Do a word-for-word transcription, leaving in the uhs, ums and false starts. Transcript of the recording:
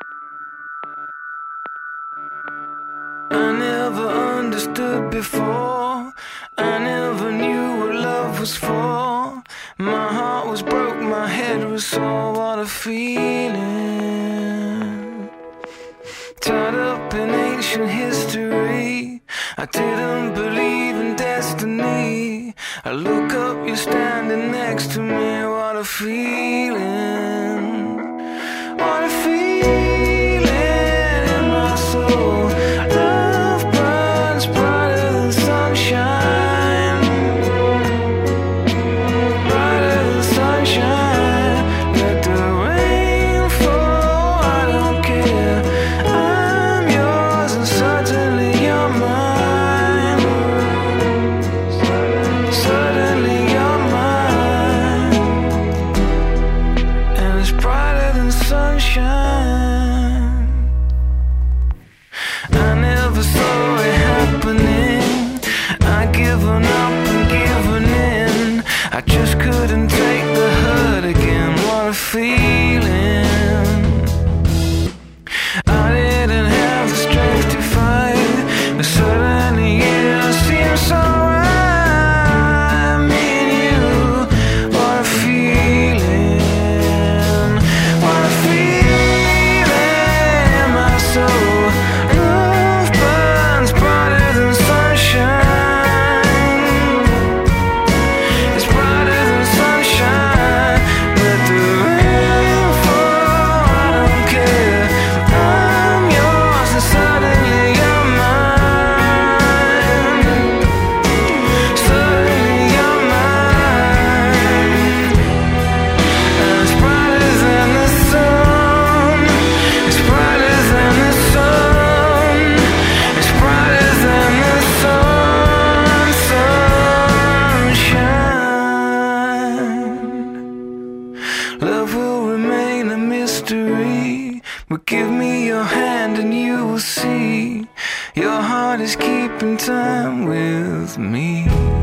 I never understood before. I never knew what love was for. My heart was broke, my head was sore. What a feeling. Tied up in ancient history. I didn't believe in destiny. I look up, you're standing next to me. What a feeling. What a feeling in my soul. Love burns brighter than sunshine. Brighter than sunshine. Let the rain fall, I don't care. I'm yours and suddenly you're mine. Suddenly you're mine. And it's brighter than sunshine. I never saw it happening. I given up and given in. I just couldn't take the hurt again. What a feeling. I didn't have the strength to fight, but suddenly it seems so right. Me and you. What a feeling. What a feeling in my soul. Love burns brighter than sunshine. It's brighter than sunshine. Let the rain fall, I don't care. I'm yours and suddenly you're mine. Suddenly you're mine. And it's brighter than the sun. It's brighter than the sun. It's brighter than the sun. Sunshine. Love will remain a mystery. But give me your hand and you will see. Your heart is keeping time with me.